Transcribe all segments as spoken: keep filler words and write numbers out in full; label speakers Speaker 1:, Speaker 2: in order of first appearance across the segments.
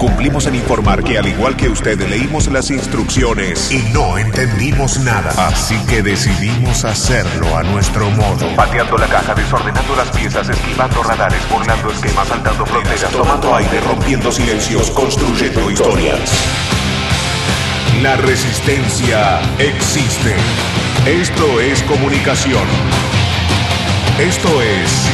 Speaker 1: Cumplimos en informar que al igual que usted leímos las instrucciones y no entendimos nada. Así que decidimos hacerlo a nuestro modo. Pateando la caja, desordenando las piezas, esquivando radares, burlando esquemas, saltando fronteras, tomando aire, rompiendo silencios, construyendo historias. La resistencia existe. Esto es comunicación. Esto es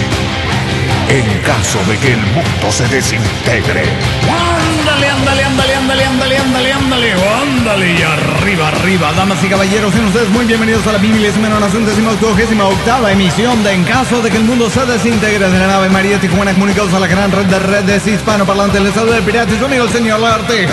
Speaker 1: en caso de que el mundo se desintegre.
Speaker 2: Ándale, ándale, ándale, ándale, ándale, ándale, ándale, ándale, y arriba, arriba, damas y caballeros, sean ustedes muy bienvenidos a la milésima, noventa octogésima octava emisión de En caso de que el mundo se desintegre, de la nave María Tijuana, comunicados a la gran red de redes hispanoparlantes. Les saluda el pirata y su amigo el señor Larte.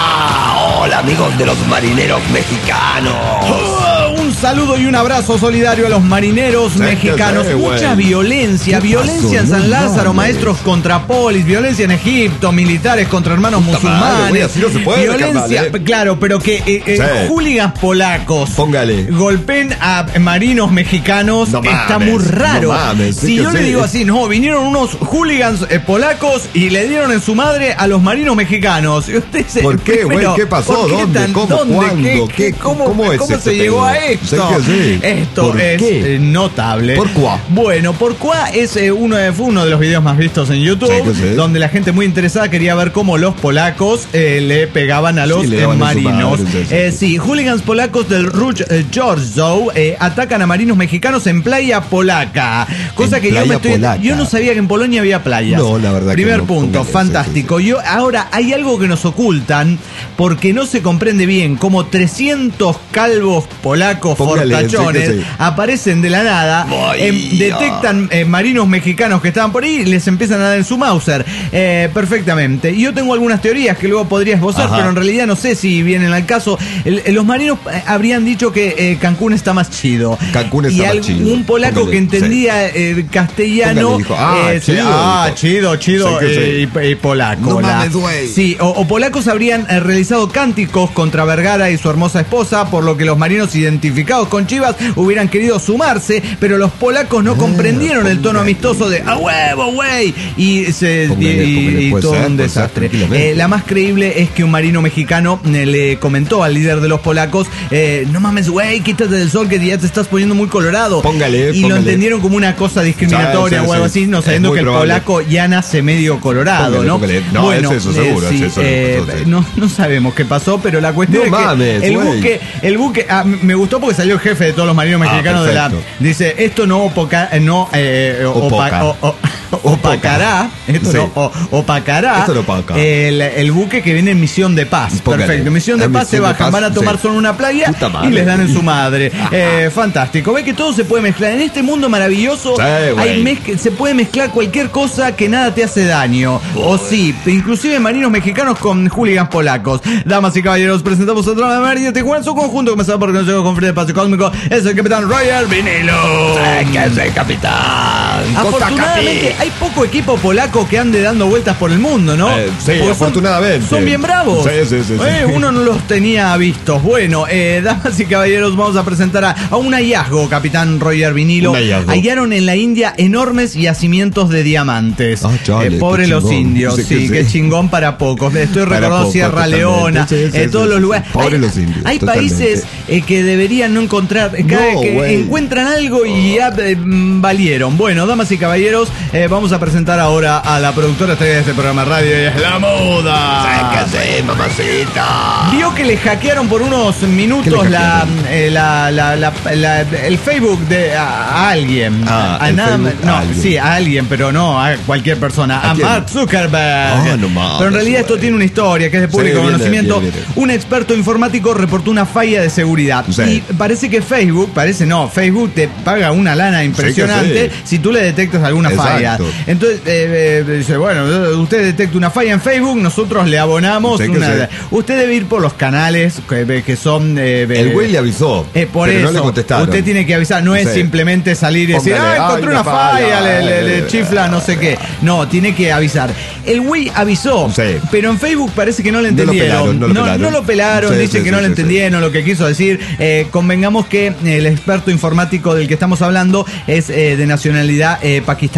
Speaker 3: Ah, hola amigos de los marineros mexicanos.
Speaker 2: Oh, un saludo y un abrazo solidario a los marineros
Speaker 3: ¿Sabes
Speaker 2: mexicanos.
Speaker 3: qué,
Speaker 2: Mucha
Speaker 3: güey?
Speaker 2: violencia, violencia en San Lázaro, maestros contra polis, violencia en Egipto, militares contra hermanos
Speaker 3: Puta madre,
Speaker 2: musulmanes.
Speaker 3: güey, así no se puede,
Speaker 2: violencia,
Speaker 3: carnal, ¿eh?
Speaker 2: claro, pero que eh, eh,
Speaker 3: Sí.
Speaker 2: hooligans polacos
Speaker 3: Póngale.
Speaker 2: golpeen a marinos mexicanos.
Speaker 3: No
Speaker 2: está
Speaker 3: mames,
Speaker 2: muy raro.
Speaker 3: no mames, sí
Speaker 2: si
Speaker 3: que
Speaker 2: yo le
Speaker 3: sí.
Speaker 2: digo así, no, vinieron unos hooligans eh, polacos y le dieron en su madre a los marinos mexicanos. Y usted dice,
Speaker 3: ¿Por qué, güey?
Speaker 2: pero,
Speaker 3: ¿Qué pasó?
Speaker 2: ¿por qué
Speaker 3: ¿Dónde?
Speaker 2: tan-
Speaker 3: ¿Cómo?
Speaker 2: ¿Dónde?
Speaker 3: ¿Cuándo?
Speaker 2: ¿Qué-
Speaker 3: ¿Qué-
Speaker 2: ¿Cómo,
Speaker 3: cómo es
Speaker 2: cómo
Speaker 3: este
Speaker 2: se llegó
Speaker 3: pedo?
Speaker 2: a esto?
Speaker 3: ¿Sabes qué? Sí.
Speaker 2: Esto
Speaker 3: ¿Por
Speaker 2: es
Speaker 3: qué?
Speaker 2: eh, notable.
Speaker 3: ¿Por cuá?
Speaker 2: Bueno, por cuá es eh, uno de, fue uno de los videos más vistos en YouTube,
Speaker 3: Sí, que sí.
Speaker 2: donde la gente muy interesada quería ver cómo los polacos eh, le pegaban a los
Speaker 3: Sí, le
Speaker 2: eh,
Speaker 3: daban en su
Speaker 2: marinos.
Speaker 3: madre, sí, sí,
Speaker 2: Eh,
Speaker 3: sí.
Speaker 2: sí, hooligans polacos del Ruch eh, Georgzow eh, atacan a marinos mexicanos en playa polaca. Cosa
Speaker 3: En
Speaker 2: que yo
Speaker 3: playa
Speaker 2: me estoy.
Speaker 3: polaca.
Speaker 2: Yo no sabía que en Polonia había playas.
Speaker 3: No, la verdad que
Speaker 2: Primer
Speaker 3: no.
Speaker 2: punto,
Speaker 3: Póngale,
Speaker 2: fantástico.
Speaker 3: sí, sí,
Speaker 2: Yo, ahora, hay algo que nos ocultan porque no se comprende bien cómo trescientos calvos polacos
Speaker 3: Póngale,
Speaker 2: fortachones
Speaker 3: sí que sí.
Speaker 2: aparecen de la nada,
Speaker 3: Ay,
Speaker 2: em, detectan eh, marinos mexicanos que estaban por ahí y les empiezan a dar en su Mauser. Eh, perfectamente. Y yo tengo algunas teorías que luego podría esbozar,
Speaker 3: Ajá.
Speaker 2: pero en realidad no sé si vienen al caso. El- el- los marinos eh, habrían dicho que eh, Cancún está más chido.
Speaker 3: Cancún está
Speaker 2: y
Speaker 3: más
Speaker 2: algún
Speaker 3: chido.
Speaker 2: un polaco
Speaker 3: Póngale,
Speaker 2: que entendía eh, castellano.
Speaker 3: Póngale, dijo, ah,
Speaker 2: eh,
Speaker 3: chido,
Speaker 2: ah,
Speaker 3: dijo.
Speaker 2: chido, chido,
Speaker 3: Sí que
Speaker 2: eh, y, y polaco.
Speaker 3: No
Speaker 2: la-
Speaker 3: mames, güey.
Speaker 2: Sí, o, o polacos habrían eh, realizado cánticos contra Vergara y su hermosa esposa, por lo que los marinos identificados con Chivas hubieran querido sumarse, pero los polacos no
Speaker 3: Ah,
Speaker 2: comprendieron el tono
Speaker 3: póngale.
Speaker 2: amistoso de ¡a huevo, güey! Y, se,
Speaker 3: Póngale,
Speaker 2: y-
Speaker 3: póngale,
Speaker 2: y
Speaker 3: puede
Speaker 2: todo
Speaker 3: ser,
Speaker 2: un
Speaker 3: puede ser,
Speaker 2: desastre.
Speaker 3: tranquilamente.
Speaker 2: Eh, la más creíble es que un marino mexicano eh, le comentó al líder de los polacos, eh, no mames, güey, quítate del sol que ya te estás poniendo muy colorado.
Speaker 3: Póngale,
Speaker 2: y lo
Speaker 3: póngale.
Speaker 2: entendieron como una cosa discriminatoria
Speaker 3: Sí, sí,
Speaker 2: o algo
Speaker 3: sí.
Speaker 2: así, no
Speaker 3: Es
Speaker 2: sabiendo
Speaker 3: muy
Speaker 2: que el
Speaker 3: probable.
Speaker 2: polaco ya nace medio colorado,
Speaker 3: Póngale,
Speaker 2: ¿no?
Speaker 3: póngale. No, es eso, seguro,
Speaker 2: sí,
Speaker 3: es eso,
Speaker 2: eh,
Speaker 3: eso, sí.
Speaker 2: no, no sabemos qué pasó, pero la cuestión
Speaker 3: No
Speaker 2: es que
Speaker 3: mames,
Speaker 2: el
Speaker 3: güey.
Speaker 2: buque, el buque, ah, me gustó porque salió el jefe de todos los marinos
Speaker 3: Ah,
Speaker 2: mexicanos de la,
Speaker 3: perfecto.
Speaker 2: dice, esto no opoca, no eh,
Speaker 3: Opoca.
Speaker 2: opa- o- o- opacará, esto
Speaker 3: Sí.
Speaker 2: no o- opacará
Speaker 3: Esto no opaca.
Speaker 2: el, el buque que viene en misión de paz.
Speaker 3: Póngale.
Speaker 2: Perfecto, misión de
Speaker 3: La
Speaker 2: paz se
Speaker 3: misión de
Speaker 2: bajan,
Speaker 3: paz,
Speaker 2: van a tomar
Speaker 3: sí.
Speaker 2: solo una playa
Speaker 3: Puta madre.
Speaker 2: y les dan en su madre. Eh, fantástico, ve que todo se puede mezclar en este mundo maravilloso.
Speaker 3: Sí, güey.
Speaker 2: hay mezc- se puede mezclar cualquier cosa que nada te hace daño. O sí, inclusive marinos mexicanos con hooligans polacos. Damas y caballeros, presentamos a otra María Tijuana, su conjunto comenzado por conocido con Frente Espacio Cósmico. Es el capitán Roger Vinilo.
Speaker 3: ¿Qué hace, capitán?
Speaker 2: Afortunadamente hay poco equipo polaco que ande dando vueltas por el mundo, ¿no?
Speaker 3: Eh, sí,
Speaker 2: Porque son-
Speaker 3: afortunadamente.
Speaker 2: Son, bien bravos.
Speaker 3: Sí, sí, sí, sí.
Speaker 2: Eh, uno no los tenía vistos. Bueno, eh, damas y caballeros, vamos a presentar a, a un hallazgo, capitán Roger Vinilo.
Speaker 3: Un hallazgo.
Speaker 2: Hallaron en la India enormes yacimientos de diamantes.
Speaker 3: Ah, chale,
Speaker 2: Eh, pobres
Speaker 3: qué
Speaker 2: los
Speaker 3: chingón.
Speaker 2: indios,
Speaker 3: Sí,
Speaker 2: sí,
Speaker 3: que sí.
Speaker 2: qué chingón para pocos. Estoy
Speaker 3: Para
Speaker 2: recordando
Speaker 3: pocos,
Speaker 2: Sierra
Speaker 3: totalmente.
Speaker 2: Leona,
Speaker 3: Sí, sí,
Speaker 2: eh,
Speaker 3: sí,
Speaker 2: todos
Speaker 3: sí,
Speaker 2: los
Speaker 3: sí.
Speaker 2: lugares.
Speaker 3: Pobres
Speaker 2: hay
Speaker 3: los indios,
Speaker 2: hay
Speaker 3: totalmente.
Speaker 2: países eh, que deberían no encontrar, cada
Speaker 3: No,
Speaker 2: que
Speaker 3: güey.
Speaker 2: encuentran algo y ya eh, mm, valieron. Bueno, damas y caballeros, eh, vamos a presentar ahora a la productora estrella de este programa de radio, y es La Moda.
Speaker 3: ¿Qué hace, mamacita?
Speaker 2: Vio que le hackearon por unos
Speaker 3: ¿Qué
Speaker 2: minutos
Speaker 3: le
Speaker 2: la,
Speaker 3: hackearon?
Speaker 2: eh, la, la- la- la- el Facebook de a, a alguien.
Speaker 3: Ah,
Speaker 2: a
Speaker 3: el
Speaker 2: nada,
Speaker 3: Facebook
Speaker 2: no,
Speaker 3: a alguien.
Speaker 2: sí, a alguien, pero no a cualquier persona.
Speaker 3: ¿A
Speaker 2: A,
Speaker 3: quién?
Speaker 2: Mark Zuckerberg.
Speaker 3: Ah, no mames,
Speaker 2: pero en realidad esto
Speaker 3: güey.
Speaker 2: tiene una historia que es de público
Speaker 3: Sí, viene,
Speaker 2: conocimiento.
Speaker 3: viene, viene.
Speaker 2: Un experto informático reportó una falla de seguridad.
Speaker 3: Sí.
Speaker 2: Y parece que Facebook, parece no, Facebook te paga una lana impresionante
Speaker 3: Sí que sí.
Speaker 2: si tú le detectas alguna
Speaker 3: Exacto.
Speaker 2: falla. Entonces, eh, eh, dice, bueno, usted detecta una falla en Facebook, nosotros le abonamos
Speaker 3: Sí que
Speaker 2: una...
Speaker 3: sí.
Speaker 2: Usted debe ir por los canales que, que son... eh,
Speaker 3: El
Speaker 2: eh,
Speaker 3: güey le avisó.
Speaker 2: eh, por
Speaker 3: pero
Speaker 2: eso,
Speaker 3: no le contestaron.
Speaker 2: usted tiene que avisar, no es
Speaker 3: Sí.
Speaker 2: simplemente salir y decir,
Speaker 3: Póngale,
Speaker 2: ah, encontré
Speaker 3: "Ay,
Speaker 2: una
Speaker 3: una
Speaker 2: falla,
Speaker 3: falla,
Speaker 2: le, le- le
Speaker 3: eh,
Speaker 2: chifla, no sé qué. No, tiene que avisar. El güey avisó,
Speaker 3: Sí.
Speaker 2: pero en Facebook parece que no le
Speaker 3: No lo
Speaker 2: entendieron.
Speaker 3: pelaron, no lo pelaron.
Speaker 2: no lo pelaron,
Speaker 3: Sí,
Speaker 2: dice
Speaker 3: sí,
Speaker 2: que
Speaker 3: sí,
Speaker 2: no le
Speaker 3: sí,
Speaker 2: entendieron lo que quiso decir. Eh, convengamos que el experto informático del que estamos hablando es eh, de nacionalidad eh, pakistaní.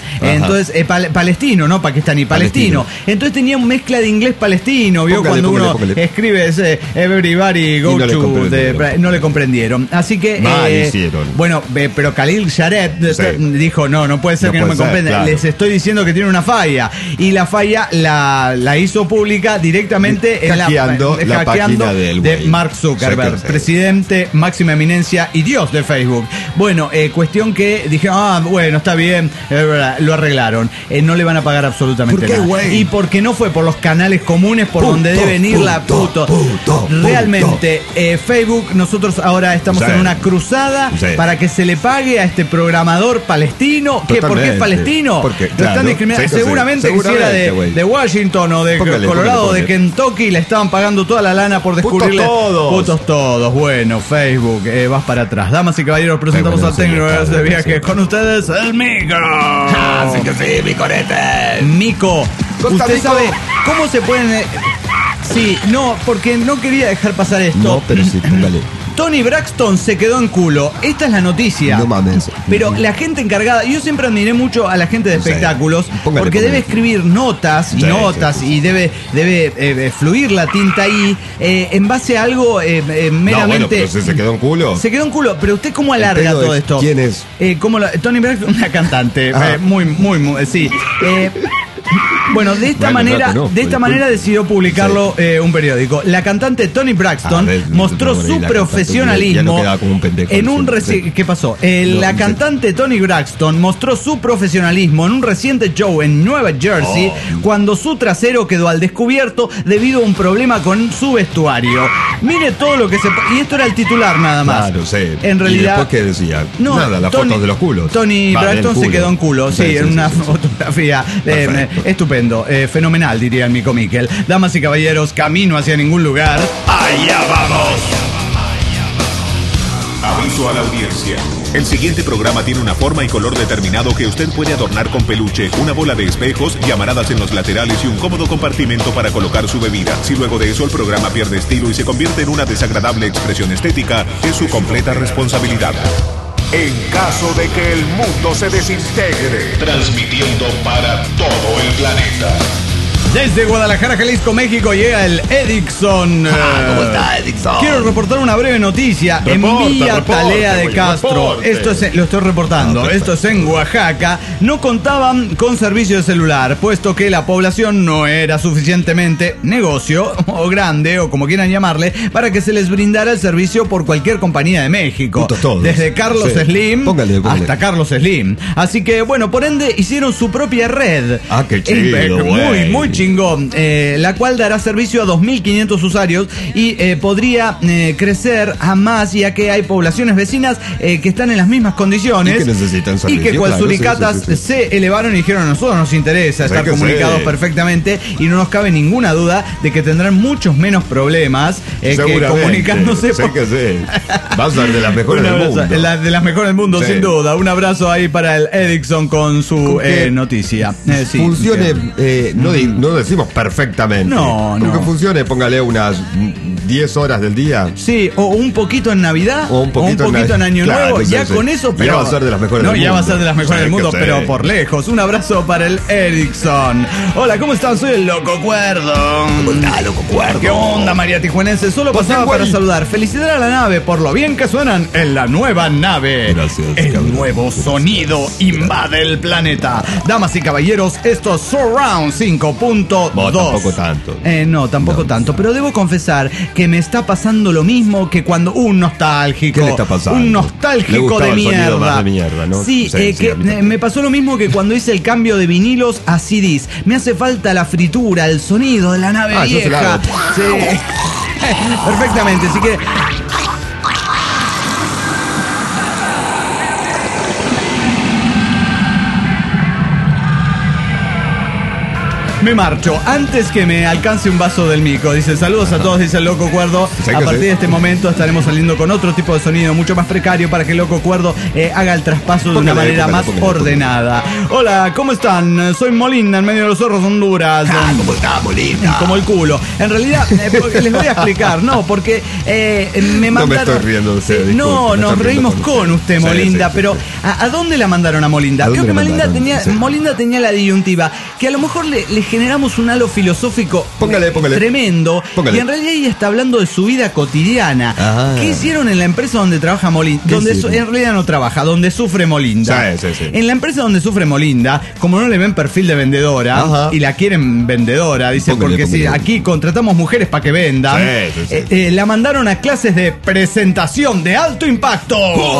Speaker 2: Ajá. Entonces, eh, pal- palestino, no pakistaní, palestino. palestino. Entonces tenía una mezcla de inglés palestino, ¿vio?
Speaker 4: Póngale,
Speaker 2: Cuando
Speaker 4: póngale,
Speaker 2: uno
Speaker 4: póngale.
Speaker 2: escribe ese everybody go
Speaker 4: no
Speaker 2: to,
Speaker 4: le
Speaker 2: de, no le comprendieron. Así que,
Speaker 4: Mal
Speaker 2: eh,
Speaker 4: hicieron.
Speaker 2: bueno, eh, pero Khalil Shareb
Speaker 4: Sí.
Speaker 2: dijo, no, no puede ser
Speaker 4: No
Speaker 2: que no me
Speaker 4: puede ser,
Speaker 2: comprendan.
Speaker 4: claro.
Speaker 2: Les estoy diciendo que tiene una falla. Y la falla la, la hizo pública directamente en la,
Speaker 4: Hackeando
Speaker 2: eh,
Speaker 4: la
Speaker 2: hackeando
Speaker 4: página del
Speaker 2: de
Speaker 4: güey.
Speaker 2: Mark Zuckerberg,
Speaker 4: Sí, sí.
Speaker 2: presidente, máxima eminencia y dios de Facebook. Bueno, eh, cuestión que dijeron, ah, bueno, está bien, eh, lo arreglaron. Eh, no le van a pagar absolutamente
Speaker 4: ¿Por qué,
Speaker 2: nada.
Speaker 4: güey?
Speaker 2: Y porque no fue por los canales comunes por
Speaker 4: Puto,
Speaker 2: donde deben ir la
Speaker 4: puto,
Speaker 2: puto.
Speaker 4: puto,
Speaker 2: Realmente, eh, Facebook, nosotros ahora estamos
Speaker 4: Sí.
Speaker 2: en una cruzada
Speaker 4: Sí.
Speaker 2: para que se le pague a este programador palestino. ¿Qué? ¿Por qué es
Speaker 4: Totalmente.
Speaker 2: palestino?
Speaker 4: Porque,
Speaker 2: Lo
Speaker 4: claro,
Speaker 2: están discriminando.
Speaker 4: sí, sí,
Speaker 2: seguramente,
Speaker 4: seguramente,
Speaker 2: que si era de,
Speaker 4: güey.
Speaker 2: de Washington o de
Speaker 4: Póngale,
Speaker 2: Colorado
Speaker 4: póngale,
Speaker 2: o de
Speaker 4: póngale.
Speaker 2: Kentucky, le estaban pagando toda la lana por descubrirle.
Speaker 4: Putos todos.
Speaker 2: Putos todos. Bueno, Facebook, eh, vas para atrás. Damas y caballeros, presentamos
Speaker 4: Bueno,
Speaker 2: al técnico
Speaker 4: sí,
Speaker 2: de
Speaker 4: claro,
Speaker 2: viaje.
Speaker 4: sí.
Speaker 2: Con ustedes, el Mico.
Speaker 4: Así que sí, mi corete.
Speaker 2: Mico,
Speaker 4: Costa
Speaker 2: ¿usted
Speaker 4: Mico.
Speaker 2: sabe cómo se pueden...? eh, Sí, no, porque no quería dejar pasar esto.
Speaker 4: No, pero sí, póngale.
Speaker 2: Tony Braxton se quedó en culo. Esta es la noticia.
Speaker 4: No mames.
Speaker 2: Pero la gente encargada, yo siempre admiré mucho a la gente de
Speaker 4: Sí.
Speaker 2: espectáculos,
Speaker 4: Póngale,
Speaker 2: porque
Speaker 4: póngale.
Speaker 2: debe escribir notas y
Speaker 4: Sí,
Speaker 2: notas
Speaker 4: sí, sí.
Speaker 2: y debe, debe eh, fluir la tinta ahí eh, en base a algo eh, eh,
Speaker 4: No,
Speaker 2: meramente.
Speaker 4: bueno, pero si se quedó en culo.
Speaker 2: Se quedó en culo, pero usted cómo alarga
Speaker 4: pedo
Speaker 2: todo
Speaker 4: es,
Speaker 2: esto.
Speaker 4: ¿quién es?
Speaker 2: Eh, ¿cómo lo- Tony Braxton, una cantante,
Speaker 4: Ah.
Speaker 2: eh, muy, muy, muy, sí. Eh, bueno, de esta
Speaker 4: Bueno,
Speaker 2: manera,
Speaker 4: no conozco,
Speaker 2: de esta
Speaker 4: disculpe.
Speaker 2: manera decidió publicarlo eh, un periódico. La cantante Tony Braxton
Speaker 4: Ah, ves,
Speaker 2: mostró
Speaker 4: no, no,
Speaker 2: su
Speaker 4: y la cantante,
Speaker 2: profesionalismo
Speaker 4: ya no quedaba como un pendejo
Speaker 2: en un
Speaker 4: diciendo,
Speaker 2: reci-
Speaker 4: sí.
Speaker 2: ¿Qué pasó? Eh,
Speaker 4: No,
Speaker 2: la
Speaker 4: sí.
Speaker 2: cantante Tony Braxton mostró su profesionalismo en un reciente show en Nueva Jersey
Speaker 4: Oh.
Speaker 2: cuando su trasero quedó al descubierto debido a un problema con su vestuario. Mire todo lo que se... Y esto era el titular nada más.
Speaker 4: Claro, sí.
Speaker 2: En realidad...
Speaker 4: ¿Y después qué decía?
Speaker 2: No,
Speaker 4: Nada, las
Speaker 2: Tony-
Speaker 4: fotos de los culos.
Speaker 2: Tony
Speaker 4: Va,
Speaker 2: Braxton
Speaker 4: del
Speaker 2: se
Speaker 4: culo.
Speaker 2: quedó en culo, sí,
Speaker 4: Sí, sí,
Speaker 2: en
Speaker 4: sí,
Speaker 2: una
Speaker 4: sí, sí.
Speaker 2: fotografía eh,
Speaker 4: Perfecto.
Speaker 2: estupendo, eh, fenomenal, diría el Mico Miquel. Damas y caballeros, camino hacia ningún lugar.
Speaker 1: ¡Allá vamos! Aviso a la audiencia. El siguiente programa tiene una forma y color determinado que usted puede adornar con peluche, una bola de espejos, llamaradas en los laterales y un cómodo compartimento para colocar su bebida. Si luego de eso el programa pierde estilo y se convierte en una desagradable expresión estética, es su completa responsabilidad. En caso de que el mundo se desintegre, transmitiendo para todo el planeta.
Speaker 2: Desde Guadalajara, Jalisco, México, llega el Edixon.
Speaker 3: Ah, ¿cómo está, Edixon?
Speaker 2: Quiero reportar una breve noticia. en
Speaker 4: Reporte,
Speaker 2: Villa
Speaker 4: reporte,
Speaker 2: Talea de
Speaker 4: güey,
Speaker 2: Castro.
Speaker 4: reporte.
Speaker 2: Esto es, lo estoy reportando.
Speaker 4: Ah, perfecto.
Speaker 2: Esto es en Oaxaca. No contaban con servicio de celular, puesto que la población no era suficientemente negocio o grande, o como quieran llamarle, para que se les brindara el servicio por cualquier compañía de México.
Speaker 4: Putos todos.
Speaker 2: Desde Carlos
Speaker 4: Sí.
Speaker 2: Slim
Speaker 4: Póngale, póngale.
Speaker 2: hasta Carlos Slim. Así que, bueno, por ende, hicieron su propia red.
Speaker 4: Ah, qué chido,
Speaker 2: Eh, Muy,
Speaker 4: güey.
Speaker 2: muy chingón, eh, la cual dará servicio a dos mil quinientos usuarios y eh, podría eh, crecer a más, ya que hay poblaciones vecinas eh, que están en las mismas condiciones
Speaker 4: Y que necesitan
Speaker 2: y
Speaker 4: servicio,
Speaker 2: que cual
Speaker 4: claro,
Speaker 2: suricatas
Speaker 4: sí, sí, sí, sí.
Speaker 2: se elevaron y dijeron: a nosotros nos interesa
Speaker 4: Sí
Speaker 2: estar
Speaker 4: que
Speaker 2: comunicados
Speaker 4: sí.
Speaker 2: perfectamente y no nos cabe ninguna duda de que tendrán muchos menos problemas eh, que
Speaker 4: Seguramente.
Speaker 2: comunicándose
Speaker 4: Sé
Speaker 2: por-
Speaker 4: que sí. Va a ser de las mejores
Speaker 2: Un
Speaker 4: del
Speaker 2: abrazo,
Speaker 4: mundo.
Speaker 2: la- de las mejores del mundo,
Speaker 4: Sí.
Speaker 2: sin duda. Un abrazo ahí para el Edixon con su
Speaker 4: Con que
Speaker 2: eh, noticia. Eh, sí,
Speaker 4: funcione,
Speaker 2: que-
Speaker 4: eh, no, di- no decimos perfectamente.
Speaker 2: No,
Speaker 4: Con
Speaker 2: no.
Speaker 4: que funcione, póngale unas diez horas del día.
Speaker 2: Sí, o un poquito en Navidad,
Speaker 4: O un poquito en
Speaker 2: en,
Speaker 4: Navidad.
Speaker 2: Año
Speaker 4: Claro,
Speaker 2: Nuevo,
Speaker 4: sí,
Speaker 2: ya
Speaker 4: sí.
Speaker 2: con eso,
Speaker 4: Ya
Speaker 2: pero
Speaker 4: va a ser de las mejores
Speaker 2: no,
Speaker 4: del
Speaker 2: ya va a
Speaker 4: mundo.
Speaker 2: ser de las mejores
Speaker 4: Sí,
Speaker 2: del
Speaker 4: que
Speaker 2: mundo,
Speaker 4: sí.
Speaker 2: pero por lejos. Un abrazo para el Ericsson. Hola, ¿cómo están? Soy el Loco Cuerdo.
Speaker 3: ¿Cómo está, loco cuerdo?
Speaker 2: ¿Qué onda, María Tijuanense? Solo
Speaker 4: Pues
Speaker 2: pasaba
Speaker 4: bien,
Speaker 2: para
Speaker 4: güey.
Speaker 2: saludar. Felicidad a la nave por lo bien que suenan en la nueva nave.
Speaker 4: Gracias,
Speaker 2: El
Speaker 4: cabrón.
Speaker 2: nuevo sonido invade el planeta. Damas y caballeros, esto es Surround cinco punto dos.
Speaker 4: Vos, tampoco tanto.
Speaker 2: Eh, no, tampoco
Speaker 4: No.
Speaker 2: tanto. Pero debo confesar que me está pasando lo mismo que cuando un nostálgico.
Speaker 4: ¿Qué le está pasando?
Speaker 2: Un
Speaker 4: Le
Speaker 2: nostálgico
Speaker 4: gustaba
Speaker 2: de
Speaker 4: el sonido
Speaker 2: mierda.
Speaker 4: más de mierda, ¿no?
Speaker 2: Sí,
Speaker 4: Sí,
Speaker 2: eh,
Speaker 4: sí,
Speaker 2: que
Speaker 4: a mí
Speaker 2: eh,
Speaker 4: también.
Speaker 2: me pasó lo mismo que cuando hice el cambio de vinilos a C Ds. Me hace falta la fritura, el sonido de la nave
Speaker 4: Ah, yo se la
Speaker 2: vieja.
Speaker 4: hago.
Speaker 2: Sí. Perfectamente, así que. Me marcho antes que me alcance un vaso del mico. Dice, saludos a todos, dice el Loco Cuerdo. A partir de este momento estaremos saliendo con otro tipo de sonido mucho más precario para que el Loco Cuerdo eh, haga el traspaso de una
Speaker 4: Póngale,
Speaker 2: manera
Speaker 4: póngale,
Speaker 2: más
Speaker 4: póngale,
Speaker 2: ordenada. Hola, ¿cómo están? Soy Molinda, en medio de los zorros, Honduras.
Speaker 3: Ah, ¿cómo está, Molinda?
Speaker 2: Como el culo. En realidad, eh, porque les voy a explicar, no, porque eh, me mandaron.
Speaker 4: No me estoy riendo de usted,
Speaker 2: Sí,
Speaker 4: disculpe,
Speaker 2: no,
Speaker 4: me
Speaker 2: nos
Speaker 4: estoy riendo
Speaker 2: reímos
Speaker 4: con
Speaker 2: con
Speaker 4: usted.
Speaker 2: usted,
Speaker 4: Sí,
Speaker 2: Molinda,
Speaker 4: sí, sí,
Speaker 2: pero
Speaker 4: sí.
Speaker 2: ¿a, ¿a dónde la mandaron a Molinda?
Speaker 4: ¿A
Speaker 2: Creo
Speaker 4: dónde
Speaker 2: que
Speaker 4: la
Speaker 2: Molinda
Speaker 4: mandaron?
Speaker 2: tenía,
Speaker 4: Sí.
Speaker 2: Molinda tenía la disyuntiva, que a lo mejor le, le generamos un halo filosófico
Speaker 4: Póngale, póngale.
Speaker 2: tremendo,
Speaker 4: Póngale.
Speaker 2: y en realidad ella está hablando de su vida cotidiana.
Speaker 4: Ah.
Speaker 2: ¿Qué hicieron en la empresa donde trabaja Molinda?
Speaker 4: ¿Qué
Speaker 2: Donde su-
Speaker 4: hicieron?
Speaker 2: en realidad no trabaja, donde sufre Molinda.
Speaker 4: Sí, sí, sí.
Speaker 2: En la empresa donde sufre Molinda, como no le ven perfil de vendedora
Speaker 4: Ajá.
Speaker 2: y la quieren vendedora, dice,
Speaker 4: Póngale,
Speaker 2: porque si
Speaker 4: póngale.
Speaker 2: aquí contratamos mujeres para que vendan,
Speaker 4: Sí, sí, sí.
Speaker 2: eh, eh, la mandaron a clases de presentación de alto impacto.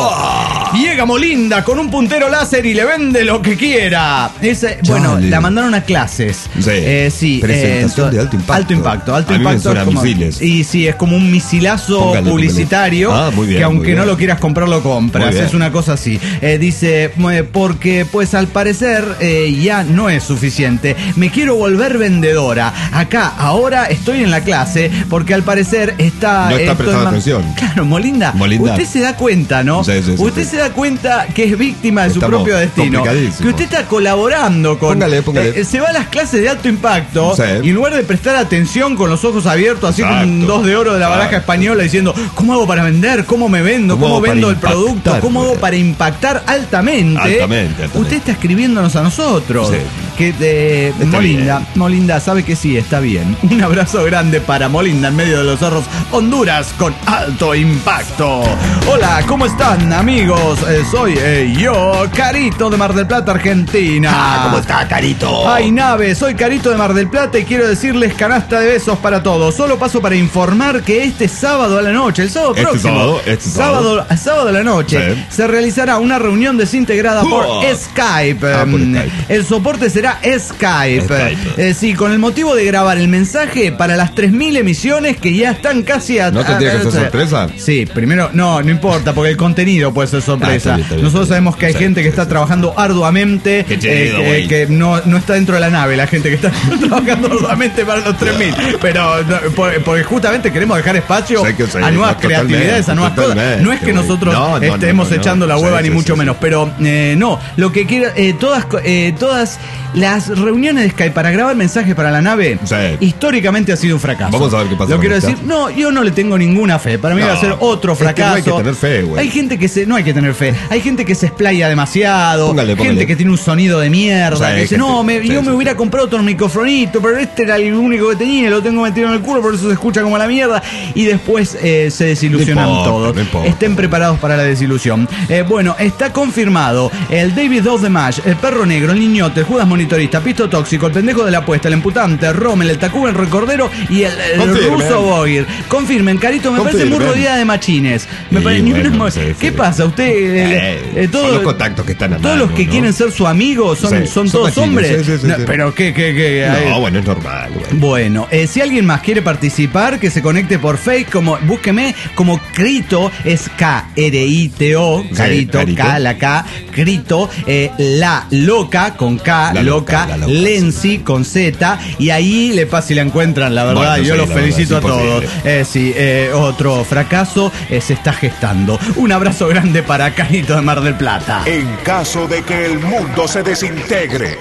Speaker 2: Llega Molinda con un puntero láser y le vende lo que quiera. Ese, bueno,
Speaker 4: Chale.
Speaker 2: la mandaron a clases.
Speaker 4: Sí.
Speaker 2: Eh, sí,
Speaker 4: Presentación
Speaker 2: eh,
Speaker 4: de alto impacto.
Speaker 2: Alto impacto, alto
Speaker 4: A mí me
Speaker 2: impacto.
Speaker 4: suena
Speaker 2: es como-
Speaker 4: misiles.
Speaker 2: Y sí, es como un misilazo
Speaker 4: Póngale,
Speaker 2: publicitario
Speaker 4: póngale. Ah, muy bien,
Speaker 2: que aunque
Speaker 4: muy bien.
Speaker 2: no lo quieras comprar, lo compras.
Speaker 4: Muy bien.
Speaker 2: Es una cosa así. Eh, dice, eh, porque pues al parecer eh, ya no es suficiente. Me quiero volver vendedora. Acá, ahora estoy en la clase porque al parecer está...
Speaker 4: No está
Speaker 2: esto
Speaker 4: prestando
Speaker 2: en ma-
Speaker 4: atención.
Speaker 2: Claro, Molinda,
Speaker 4: Molinda.
Speaker 2: usted se da cuenta, ¿no?
Speaker 4: Sí, sí, sí,
Speaker 2: usted
Speaker 4: sí.
Speaker 2: se da cuenta que es víctima de su
Speaker 4: Estamos
Speaker 2: propio destino.
Speaker 4: complicadísimos.
Speaker 2: Que usted está colaborando con...
Speaker 4: Póngale, póngale.
Speaker 2: eh, se va a las clases de alto impacto
Speaker 4: Sí.
Speaker 2: y en lugar de prestar atención con los ojos abiertos, así
Speaker 4: Exacto.
Speaker 2: con un dos de oro de la baraja
Speaker 4: Exacto.
Speaker 2: española, diciendo, ¿cómo hago para vender? ¿Cómo me vendo?
Speaker 4: ¿Cómo
Speaker 2: ¿Cómo,
Speaker 4: hago para
Speaker 2: vendo el
Speaker 4: impactar?
Speaker 2: producto? ¿Cómo hago para impactar altamente?
Speaker 4: Altamente, altamente.
Speaker 2: Usted está escribiéndonos a nosotros.
Speaker 4: Sí.
Speaker 2: Que eh,
Speaker 4: Está
Speaker 2: Molinda,
Speaker 4: bien.
Speaker 2: Molinda sabe que sí, está bien. Un abrazo grande para Molinda en medio de los zorros, Honduras con alto impacto. Hola, ¿cómo están, amigos? Eh, soy eh, yo, Carito de Mar del Plata, Argentina.
Speaker 3: Ah, ¿cómo está, Carito?
Speaker 2: Ay, nave, soy Carito de Mar del Plata y quiero decirles canasta de besos para todos. Solo paso para informar que este sábado a la noche, el sábado
Speaker 4: Este
Speaker 2: próximo,
Speaker 4: sábado, este
Speaker 2: sábado,
Speaker 4: sábado.
Speaker 2: sábado a la noche,
Speaker 4: Sí.
Speaker 2: se realizará una reunión desintegrada por
Speaker 4: Oh.
Speaker 2: Skype.
Speaker 4: Ah, por
Speaker 2: Em,
Speaker 4: Skype.
Speaker 2: El soporte será Skype.
Speaker 4: Skype.
Speaker 2: Eh, sí, con el motivo de grabar el mensaje para las tres mil emisiones que ya están casi a...
Speaker 4: ¿No tendría que ser
Speaker 2: a-
Speaker 4: sorpresa?
Speaker 2: Sí, primero, no, no importa, porque el contenido puede ser sorpresa.
Speaker 4: Ah, está bien, está bien,
Speaker 2: Nosotros
Speaker 4: está bien.
Speaker 2: sabemos que hay
Speaker 4: Sí,
Speaker 2: gente que
Speaker 4: sí,
Speaker 2: está
Speaker 4: sí.
Speaker 2: trabajando arduamente,
Speaker 4: Qué
Speaker 2: eh,
Speaker 4: chido,
Speaker 2: que,
Speaker 4: güey.
Speaker 2: que no, no está dentro de la nave, la gente que está trabajando arduamente para los tres mil. Pero no, por- porque justamente queremos dejar espacio
Speaker 4: Sí, que sí,
Speaker 2: a nuevas
Speaker 4: no,
Speaker 2: creatividades, a nuevas cosas.
Speaker 4: totalmente,
Speaker 2: No es que
Speaker 4: güey.
Speaker 2: nosotros
Speaker 4: No, no,
Speaker 2: estemos
Speaker 4: no, no,
Speaker 2: echando la
Speaker 4: no.
Speaker 2: hueva
Speaker 4: Sí,
Speaker 2: ni
Speaker 4: sí,
Speaker 2: mucho
Speaker 4: sí,
Speaker 2: menos,
Speaker 4: sí.
Speaker 2: pero eh, no, lo que quiero, eh, todas, eh, todas las reuniones de Skype para grabar mensajes para la nave,
Speaker 4: Sí.
Speaker 2: históricamente ha sido un fracaso.
Speaker 4: Vamos a ver qué pasa
Speaker 2: Lo
Speaker 4: con
Speaker 2: quiero
Speaker 4: esta.
Speaker 2: decir, no, yo no le tengo ninguna fe. Para mí
Speaker 4: No,
Speaker 2: va a ser otro
Speaker 4: es que no
Speaker 2: fracaso.
Speaker 4: hay que tener fe, güey.
Speaker 2: Hay gente que se, no hay que tener fe. Hay gente que se explaya demasiado.
Speaker 4: Póngale, póngale.
Speaker 2: Gente que tiene un sonido de mierda.
Speaker 4: O sea,
Speaker 2: que
Speaker 4: hay
Speaker 2: dice,
Speaker 4: gente-
Speaker 2: no, me-
Speaker 4: sí,
Speaker 2: yo
Speaker 4: sí,
Speaker 2: me
Speaker 4: sí.
Speaker 2: hubiera comprado otro microfonito, pero este era el único que tenía, lo tengo metido en el culo, por eso se escucha como la mierda. Y después eh, se desilusionan
Speaker 4: No importa,
Speaker 2: todos.
Speaker 4: no importa.
Speaker 2: Estén preparados para la desilusión. Eh, bueno, está confirmado el David dos de Mash, el perro negro, el niñote, el Judas monitorista, Pisto tóxico, el pendejo de la apuesta, el emputante, Rommel, el Tacuba, el recordero y el, el
Speaker 4: Confirmen.
Speaker 2: ruso Boyer. Confirmen, Carito, me parece muy
Speaker 4: Confirmen.
Speaker 2: rodeada de machines. Me
Speaker 4: Sí,
Speaker 2: parece ni
Speaker 4: bueno,
Speaker 2: una mo-
Speaker 4: sí,
Speaker 2: ¿Qué
Speaker 4: sí.
Speaker 2: pasa? Usted eh,
Speaker 4: Eh,
Speaker 2: eh, todo-
Speaker 4: son los contactos que están a
Speaker 2: todos
Speaker 4: mano,
Speaker 2: los que
Speaker 4: ¿no?
Speaker 2: quieren ser su amigo son,
Speaker 4: Sí,
Speaker 2: son
Speaker 4: son
Speaker 2: todos
Speaker 4: machines,
Speaker 2: hombres.
Speaker 4: sí, sí, sí,
Speaker 2: No,
Speaker 4: sí.
Speaker 2: pero qué qué qué eh,
Speaker 4: No, bueno, es normal, güey.
Speaker 2: bueno, eh, si alguien más quiere participar, que se conecte por Face, como, búsqueme como Crito, es K R I T O,
Speaker 4: Sí,
Speaker 2: Carito,
Speaker 4: Carito.
Speaker 2: K, la K, Crito, eh, La Loca, con K,
Speaker 4: La
Speaker 2: Loca,
Speaker 4: Loca, la Loca,
Speaker 2: Lenzi, con Z, y ahí le pasa y la encuentran, la verdad,
Speaker 4: Bueno,
Speaker 2: yo
Speaker 4: sí,
Speaker 2: los
Speaker 4: la
Speaker 2: felicito
Speaker 4: verdad,
Speaker 2: a
Speaker 4: es
Speaker 2: todos.
Speaker 4: imposible.
Speaker 2: Eh, sí, eh, otro fracaso eh, se está gestando. Un abrazo grande para Carito de Mar del Plata.
Speaker 1: En caso de que el mundo se desintegre.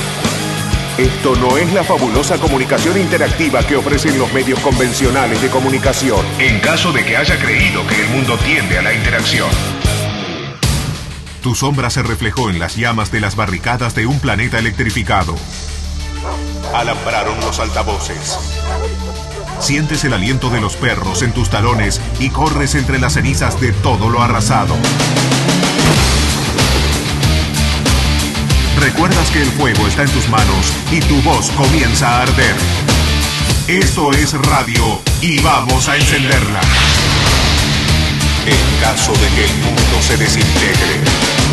Speaker 1: Esto no es la fabulosa comunicación interactiva que ofrecen los medios convencionales de comunicación. En caso de que haya creído que el mundo tiende a la interacción. Tu sombra se reflejó en las llamas de las barricadas de un planeta electrificado. Alambraron los altavoces. Sientes el aliento de los perros en tus talones y corres entre las cenizas de todo lo arrasado. Recuerdas que el fuego está en tus manos y tu voz comienza a arder. Esto es radio y vamos a encenderla. En caso de que el mundo se desintegre.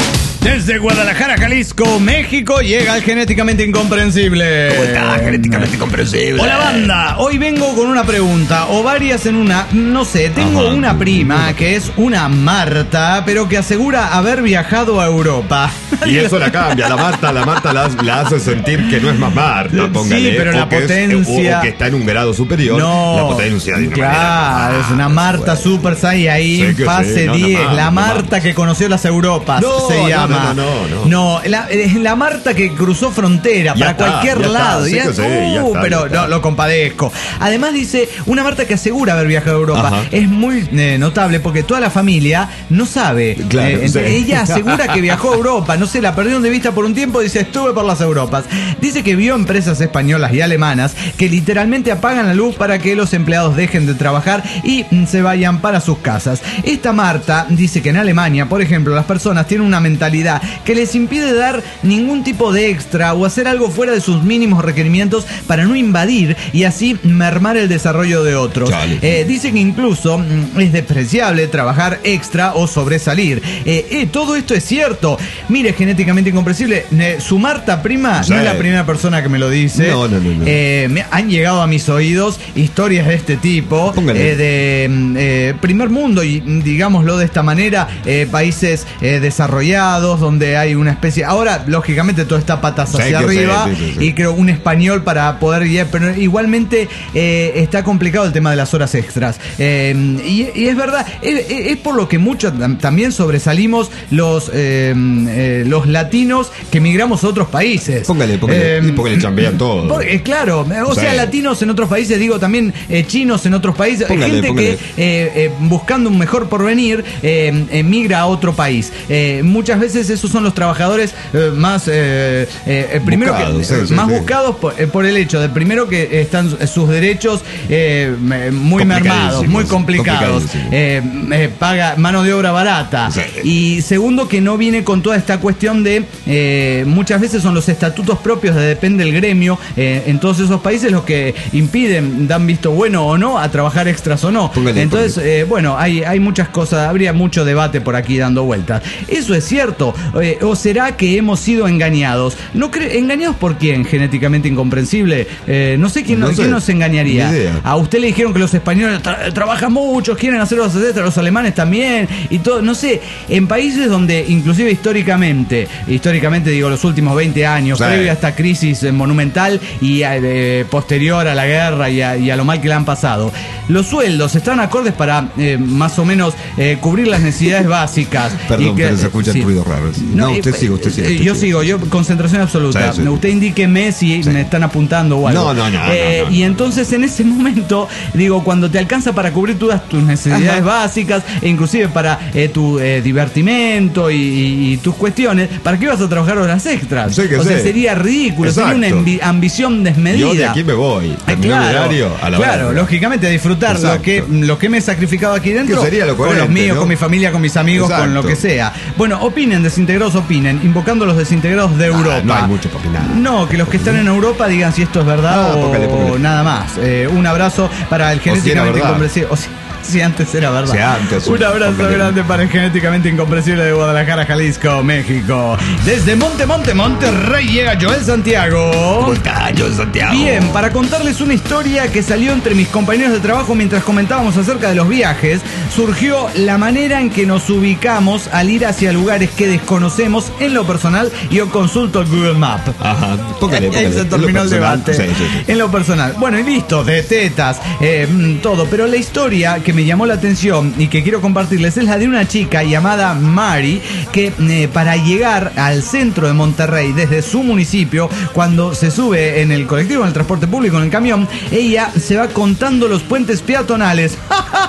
Speaker 2: Desde Guadalajara, Jalisco, México, llega el Genéticamente Incomprensible.
Speaker 3: ¿Cómo está? Genéticamente Incomprensible.
Speaker 2: Hola, banda. Hoy vengo con una pregunta, o varias en una. No sé, tengo
Speaker 4: Ajá.
Speaker 2: una prima que es una Marta, pero que asegura haber viajado a Europa.
Speaker 4: Y eso la cambia. La Marta, la Marta la, la hace sentir que no es más Marta, póngale.
Speaker 2: Sí, pero
Speaker 4: o
Speaker 2: la
Speaker 4: que es-
Speaker 2: potencia-
Speaker 4: o, o que está en un grado superior.
Speaker 2: No,
Speaker 4: La potencia de una
Speaker 2: claro,
Speaker 4: manera.
Speaker 2: es una Marta
Speaker 4: bueno.
Speaker 2: Super Saiyan ahí
Speaker 4: Sí
Speaker 2: en
Speaker 4: que
Speaker 2: fase
Speaker 4: sí, no, no
Speaker 2: diez,
Speaker 4: mames,
Speaker 2: la
Speaker 4: no
Speaker 2: Marta
Speaker 4: mames.
Speaker 2: que conoció las Europas,
Speaker 4: No,
Speaker 2: se
Speaker 4: no,
Speaker 2: llama.
Speaker 4: no, no, no,
Speaker 2: No, la, es la Marta que cruzó frontera
Speaker 4: Ya
Speaker 2: para
Speaker 4: está,
Speaker 2: cualquier
Speaker 4: ya está,
Speaker 2: lado.
Speaker 4: sí
Speaker 2: Ya-
Speaker 4: que sí, ya
Speaker 2: uh,
Speaker 4: está,
Speaker 2: pero
Speaker 4: ya está.
Speaker 2: no, lo compadezco. Además dice, una Marta que asegura haber viajado a Europa.
Speaker 4: Ajá.
Speaker 2: Es muy eh, notable porque toda la familia no sabe.
Speaker 4: Claro,
Speaker 2: Eh,
Speaker 4: sí.
Speaker 2: Ella asegura que viajó a Europa, no sé, la perdieron de vista por un tiempo, dice, estuve por las Europas. Dice que vio empresas españolas y alemanas que literalmente apagan la luz para que los empleados dejen de trabajar y mm, se vayan para sus casas. Esta Marta dice que en Alemania, por ejemplo, las personas tienen una mentalidad que les impide dar ningún tipo de extra o hacer algo fuera de sus mínimos requerimientos para no invadir y así mermar el desarrollo de otros.
Speaker 4: Chale.
Speaker 2: Eh, dice que incluso mm, es despreciable trabajar extra o sobresalir. Eh, eh, todo esto es cierto. Mire, Genéticamente Incomprensible, eh, su Marta prima
Speaker 4: Sí.
Speaker 2: no es la primera persona que me lo dice.
Speaker 4: No, no, no, no.
Speaker 2: Eh, me han llegado a mis oídos historias de este tipo,
Speaker 4: Póngale.
Speaker 2: eh, de mm, eh, primer mundo y mm, digámoslo de esta manera, eh, países eh, desarrollados donde hay una especie. Ahora, lógicamente, todo está patas
Speaker 4: Sí,
Speaker 2: hacia
Speaker 4: que sí,
Speaker 2: arriba
Speaker 4: sí, sí, sí.
Speaker 2: y creo un español para poder guiar, pero igualmente eh, está complicado el tema de las horas extras. Eh, y, y es verdad, es, es por lo que mucho tam- también sobresalimos los, eh, eh, los latinos que migramos a otros países.
Speaker 4: Póngale, póngale.
Speaker 2: Eh,
Speaker 4: y porque le chambean todo.
Speaker 2: por- eh, claro, o
Speaker 4: Sí.
Speaker 2: sea, latinos en otros países, digo también eh, chinos en otros países,
Speaker 4: Póngale,
Speaker 2: gente
Speaker 4: póngale.
Speaker 2: que eh, eh, buscando un mejor porvenir eh, emigra a otro país. Eh, muchas veces esos son los trabajadores eh, más eh, eh, primero
Speaker 4: Buscados,
Speaker 2: que,
Speaker 4: sí,
Speaker 2: eh,
Speaker 4: sí,
Speaker 2: más
Speaker 4: sí.
Speaker 2: buscados por, eh, por el hecho de primero que están sus derechos eh, me- muy mermados, muy complicados,
Speaker 4: Complicadísimos.
Speaker 2: eh, eh, paga mano de obra barata
Speaker 4: Sí.
Speaker 2: y segundo que no viene con toda esta cuestión de eh, muchas veces son los estatutos propios de depende del gremio eh, en todos esos países los que impiden, dan visto bueno o no a trabajar extras o no.
Speaker 4: Póngale,
Speaker 2: Entonces,
Speaker 4: póngale.
Speaker 2: eh, bueno, hay, hay muchas cosas, habría mucho debate por aquí dando vueltas. ¿Eso es cierto? Eh, ¿O será que hemos sido engañados? ¿No cre- ¿Engañados por quién? Genéticamente Incomprensible. Eh, no sé quién,
Speaker 4: No
Speaker 2: quién
Speaker 4: sé,
Speaker 2: nos engañaría.
Speaker 4: ni idea.
Speaker 2: A usted le dijeron que los españoles tra- trabajan mucho, quieren hacer los extras, los alemanes también, y todo, no sé, en países donde inclusive históricamente, históricamente digo los últimos veinte años,
Speaker 4: Sí.
Speaker 2: previo a esta crisis eh, monumental y eh, posterior a la guerra y a, y a lo mal que le han pasado, los sueldos están acordes para eh, más o menos eh, cubrir las necesidades básicas.
Speaker 4: Perdón,
Speaker 2: y que-
Speaker 4: pero se escuchan
Speaker 2: sí.
Speaker 4: ruidos raros. No, usted
Speaker 2: eh,
Speaker 4: sigue, usted sigue,
Speaker 2: eh,
Speaker 4: usted
Speaker 2: Yo
Speaker 4: sigue.
Speaker 2: sigo, yo concentración absoluta.
Speaker 4: Sí, sí.
Speaker 2: Usted indíqueme si
Speaker 4: Sí.
Speaker 2: me están apuntando o algo.
Speaker 4: No, no, no,
Speaker 2: Eh,
Speaker 4: no, no.
Speaker 2: Y entonces en ese momento, digo, cuando te alcanza para cubrir todas tus necesidades
Speaker 4: Ajá.
Speaker 2: básicas, e inclusive para eh, tu eh, divertimento y, y- y tus cuestiones, ¿para qué vas a trabajar horas extras?
Speaker 4: Sí, que
Speaker 2: o sea,
Speaker 4: sí.
Speaker 2: sería ridículo, sería una
Speaker 4: Exacto.
Speaker 2: envi- ambición desmedida.
Speaker 4: Yo de aquí me voy.
Speaker 2: Eh,
Speaker 4: Terminó el horario a la
Speaker 2: claro,
Speaker 4: verga.
Speaker 2: lógicamente a disfrutar lo
Speaker 4: Exacto.
Speaker 2: que, lo que me he sacrificado aquí dentro
Speaker 4: Que sería lo
Speaker 2: con los
Speaker 4: coherente,
Speaker 2: míos,
Speaker 4: ¿no?
Speaker 2: con mi familia, con mis amigos, con lo
Speaker 4: Exacto.
Speaker 2: que sea. Bueno, opinen, desintegrados opinen, invocando a los desintegrados de Europa.
Speaker 4: no hay mucho para opinar.
Speaker 2: No, que los que están en Europa digan si esto es verdad
Speaker 4: Ah,
Speaker 2: o
Speaker 4: póngale, póngale.
Speaker 2: nada más. Eh, un abrazo para el
Speaker 4: si era
Speaker 2: genéticamente
Speaker 4: verdad.
Speaker 2: incomprensible. O si, si antes era verdad.
Speaker 4: Si antes,
Speaker 2: un abrazo
Speaker 4: póngale.
Speaker 2: grande para el genéticamente incomprensible de Guadalajara, Jalisco, México. Desde Monte, Monte, Monterrey llega Joel Santiago.
Speaker 3: ¿Cómo está, yo, Santiago?
Speaker 2: Bien, para contarles una historia que salió entre mis compañeros de trabajo mientras comentábamos acerca de los viajes, surgió la manera en que nos ubicamos al ir hacia lugares que desconocemos en lo personal. Yo consulto el Google Map.
Speaker 4: Ajá, póngale, póngale.
Speaker 2: Ahí se
Speaker 4: En lo
Speaker 2: terminó el
Speaker 4: personal,
Speaker 2: debate.
Speaker 4: sí, sí, sí.
Speaker 2: En lo personal. Bueno, y listo, de tetas, eh, mm, todo. Pero la historia que me llamó la atención y que quiero compartirles es la de una chica llamada Mari que eh, para llegar al centro de Monterrey desde su municipio, cuando se sube en el colectivo, en el transporte público, en el camión, ella se va contando los puentes peatonales.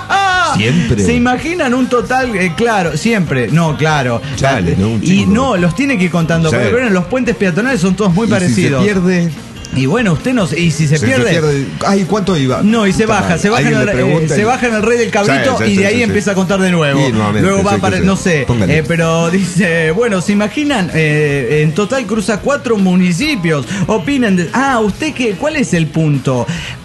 Speaker 4: Siempre.
Speaker 2: ¿Se imaginan un total? Eh, claro, siempre. No, claro.
Speaker 4: Chale, ¿no? Un
Speaker 2: Y
Speaker 4: chingo.
Speaker 2: no, los tiene que ir contando.
Speaker 4: Sí.
Speaker 2: Porque bueno, los puentes peatonales son todos muy
Speaker 4: Y
Speaker 2: parecidos.
Speaker 4: Si se pierde.
Speaker 2: Y bueno, usted no sé, y si se,
Speaker 4: si
Speaker 2: pierde,
Speaker 4: Ay, ¿cuánto iba?
Speaker 2: no, y se
Speaker 4: Puta
Speaker 2: baja,
Speaker 4: madre.
Speaker 2: se baja, en
Speaker 4: Alguien
Speaker 2: el,
Speaker 4: le
Speaker 2: eh,
Speaker 4: pregunta
Speaker 2: se
Speaker 4: y-
Speaker 2: baja en el rey del cabrito
Speaker 4: Sí, sí,
Speaker 2: y de
Speaker 4: sí,
Speaker 2: ahí
Speaker 4: sí,
Speaker 2: empieza
Speaker 4: sí.
Speaker 2: a contar de nuevo.
Speaker 4: Y nuevamente,
Speaker 2: Luego va
Speaker 4: sí,
Speaker 2: para,
Speaker 4: sí.
Speaker 2: no sé,
Speaker 4: Póngale.
Speaker 2: eh, pero dice, bueno, ¿se imaginan? Eh, en total cruza cuatro municipios. Opinen de, ah, ¿usted qué? ¿Cuál es el punto?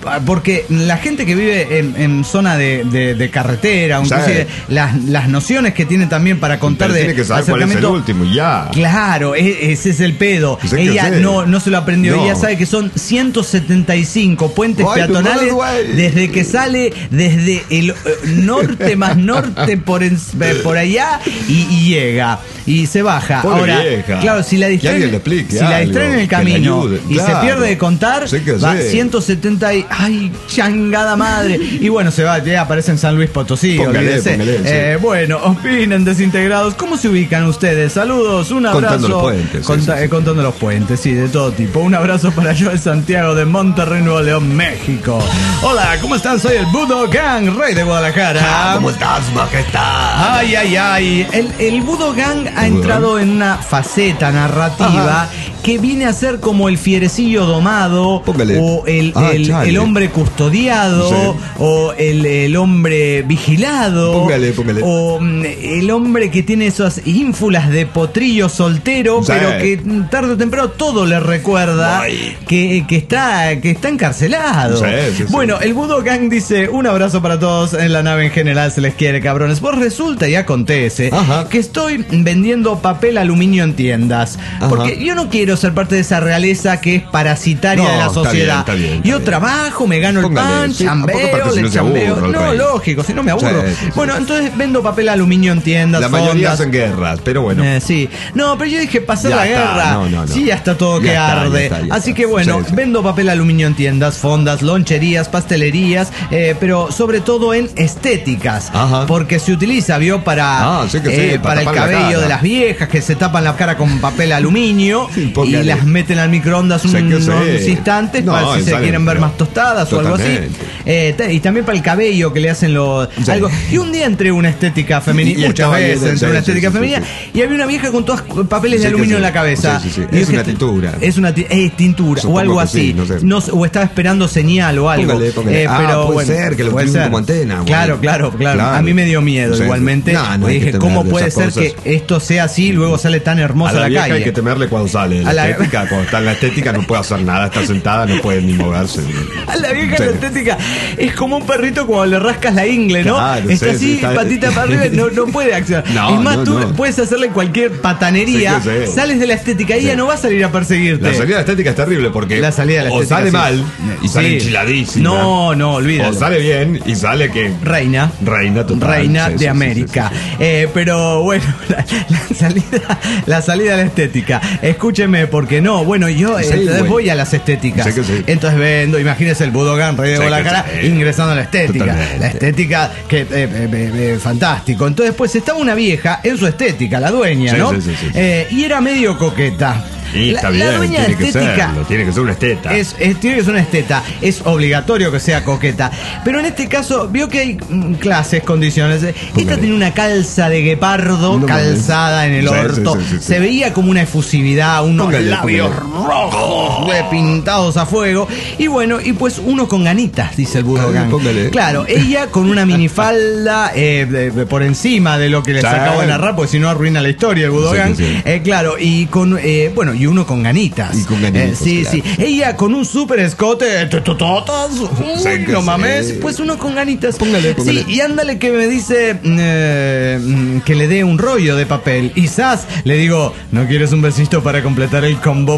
Speaker 2: porque la gente que vive en, en zona de, de, de carretera, inclusive las, las nociones que tiene también para contar
Speaker 4: pero
Speaker 2: de
Speaker 4: tiene que saber cuál es el último, ya.
Speaker 2: Claro, ese es el pedo.
Speaker 4: Sé
Speaker 2: ella
Speaker 4: sé.
Speaker 2: no, no se lo aprendió,
Speaker 4: no.
Speaker 2: ella sabe que son ciento setenta y cinco puentes
Speaker 4: Ay,
Speaker 2: peatonales desde que sale desde el eh, norte más norte por, en, por allá y, y llega y se baja.
Speaker 4: Pobre
Speaker 2: Ahora,
Speaker 4: vieja.
Speaker 2: claro, si la distraen,
Speaker 4: Que alguien le explique
Speaker 2: si la
Speaker 4: algo,
Speaker 2: distraen en el
Speaker 4: que la
Speaker 2: camino
Speaker 4: ayude,
Speaker 2: y
Speaker 4: claro.
Speaker 2: se pierde de contar,
Speaker 4: Sé que
Speaker 2: va
Speaker 4: sé.
Speaker 2: ciento setenta y ay, changada madre. Y bueno, se va, ya aparece en San Luis Potosí,
Speaker 4: Póngale,
Speaker 2: olvídese.
Speaker 4: póngale, sí.
Speaker 2: Eh, bueno, opinen desintegrados. ¿Cómo se ubican ustedes? Saludos, un abrazo.
Speaker 4: Contando los puentes,
Speaker 2: Conta-
Speaker 4: sí, sí, sí.
Speaker 2: eh, contando los puentes, sí, de todo tipo. Un abrazo para Joel Santiago de Monterrey, Nuevo León, México. Hola, ¿cómo están? Soy el Budo Gang, rey de Guadalajara.
Speaker 3: Ah, ¿cómo estás, majestad?
Speaker 2: Ay, ay, ay. El, el Budo Gang ha entrado en una faceta narrativa. Ajá. Que viene a ser como el fierecillo domado,
Speaker 4: Póngale.
Speaker 2: o el,
Speaker 4: Ah,
Speaker 2: el, el hombre custodiado, sí. o el, el hombre vigilado,
Speaker 4: Póngale, póngale.
Speaker 2: o mm, el hombre que tiene esas ínfulas de potrillo soltero, sí. pero que tarde o temprano todo le recuerda que, que, está, que está encarcelado.
Speaker 4: Sí, sí, sí.
Speaker 2: Bueno, el Budo Gang dice, un abrazo para todos en la nave en general, se les quiere, cabrones. Pues resulta y acontece Ajá. que estoy vendiendo papel aluminio en tiendas, Ajá. porque yo no quiero ser parte de esa realeza que es parasitaria no, de la sociedad. Está bien, está bien, está yo bien. trabajo, me gano Póngale, el pan, sí, chambeo,
Speaker 4: si
Speaker 2: le
Speaker 4: no
Speaker 2: chambeo.
Speaker 4: Aburro,
Speaker 2: no,
Speaker 4: rey.
Speaker 2: lógico, si no me aburro.
Speaker 4: Sí, sí,
Speaker 2: bueno,
Speaker 4: sí.
Speaker 2: entonces vendo papel aluminio en tiendas.
Speaker 4: La
Speaker 2: fondas.
Speaker 4: mayoría hacen guerras, pero bueno.
Speaker 2: Eh, sí. No, pero yo dije pasar
Speaker 4: ya
Speaker 2: la
Speaker 4: está.
Speaker 2: guerra. No, no, no. Sí, ya está todo ya que está, arde. Ya está, ya Así está. que bueno, sí, sí. vendo papel aluminio en tiendas, fondas, loncherías, pastelerías, eh, pero sobre todo en estéticas. Ajá. Porque se utiliza, ¿vio? Para,
Speaker 4: ah, sí que
Speaker 2: eh,
Speaker 4: sí,
Speaker 2: para, para el cabello de las viejas que se tapan la cara con papel aluminio sí, y las meten al microondas un, unos sí. instantes no, para si se quieren ver más tostadas totalmente. o algo así. Eh, y también para el cabello que le hacen lo, sí. algo. Y un día entré una estética femenina, y, y muchas veces entré una estética sí, femenina, sí, sí. y había una vieja con todos papeles sí, de aluminio sí. en la cabeza. Sí, sí, sí.
Speaker 4: Es una tintura.
Speaker 2: Es una es tintura Supongo o algo así. Sí, no sé. no, o estaba esperando señal o algo.
Speaker 4: Póngale, póngale.
Speaker 2: Eh,
Speaker 4: ah,
Speaker 2: pero
Speaker 4: puede
Speaker 2: bueno,
Speaker 4: ser que lo utilicen como antena. Bueno.
Speaker 2: Claro, claro, claro, claro. A mí me dio miedo sí, igualmente. Sí. No, no dije, ¿cómo puede ser cosas. que esto sea así y luego sale tan hermosa
Speaker 4: a la,
Speaker 2: la
Speaker 4: vieja
Speaker 2: calle?
Speaker 4: Hay que temerle cuando sale. La, la estética, cuando está en la estética no puede hacer nada, está sentada, no puede ni moverse.
Speaker 2: A la vieja sí. en la estética es como un perrito cuando le rascas la ingle, ¿no? Claro, está sí, así, sí, está... patita para arriba, no, no puede accionar. No, es más, no, tú no. puedes hacerle cualquier patanería, sí sí. sales de la estética y sí. ella no va a salir a perseguirte.
Speaker 4: La salida de la estética es terrible porque
Speaker 2: la salida de la
Speaker 4: o sale
Speaker 2: sí.
Speaker 4: mal y sale sí. enchiladísima.
Speaker 2: No, no, olvídalo.
Speaker 4: O sale bien y sale que
Speaker 2: reina.
Speaker 4: Reina total.
Speaker 2: Reina
Speaker 4: sí,
Speaker 2: de
Speaker 4: sí,
Speaker 2: América.
Speaker 4: Sí, sí, sí.
Speaker 2: Eh, pero bueno, la, la salida la salida de la estética. Escúcheme, porque no, bueno, yo sí, entonces bueno. voy a las estéticas.
Speaker 1: Sí que sí.
Speaker 2: Entonces vendo, imagínese el Budo Gang, rey de
Speaker 1: Sí que
Speaker 2: Guadalajara,
Speaker 1: sí.
Speaker 2: ingresando a la estética.
Speaker 1: Totalmente.
Speaker 2: La estética, que eh, eh, eh, eh, fantástico. Entonces, pues estaba una vieja en su estética, la dueña,
Speaker 1: Sí,
Speaker 2: ¿no?
Speaker 1: sí, sí, sí, sí.
Speaker 2: Eh, y era medio coqueta.
Speaker 1: Y está
Speaker 2: la,
Speaker 1: bien,
Speaker 2: la dueña
Speaker 1: tiene que
Speaker 2: estética
Speaker 1: serlo, tiene que ser una esteta.
Speaker 2: Es, es, tiene que ser una esteta. Es obligatorio que sea coqueta. Pero en este caso, vio que hay mm, clases, condiciones. Esta tiene una calza de guepardo
Speaker 1: No
Speaker 2: calzada
Speaker 1: mames.
Speaker 2: en el
Speaker 1: Sí,
Speaker 2: orto.
Speaker 1: sí, sí, sí, sí.
Speaker 2: Se veía como una efusividad, unos
Speaker 1: Póngale,
Speaker 2: labios
Speaker 1: póngale.
Speaker 2: rojos, de pintados a fuego. Y bueno, y pues uno con ganitas, dice el Budo
Speaker 1: Ay,
Speaker 2: Gang.
Speaker 1: póngale.
Speaker 2: Claro, ella con una minifalda eh, de- de- por encima de lo que les
Speaker 1: Sí.
Speaker 2: acabo de narrar, porque si no arruina la historia el Budo
Speaker 1: Sí,
Speaker 2: Gang.
Speaker 1: sí, sí.
Speaker 2: Eh, claro, y con, eh, bueno, y uno con ganitas.
Speaker 1: Y con ganitas,
Speaker 2: Eh, sí,
Speaker 1: claro.
Speaker 2: sí. Ella con un super escote, totototas. Uy,
Speaker 1: Sí que
Speaker 2: no
Speaker 1: sí.
Speaker 2: mames. Pues uno con ganitas.
Speaker 1: Póngale, póngale.
Speaker 2: Sí, y ándale que me dice eh, mm, que le dé un rollo de papel. Y zas, le digo, ¿no quieres un besito para completar el combo?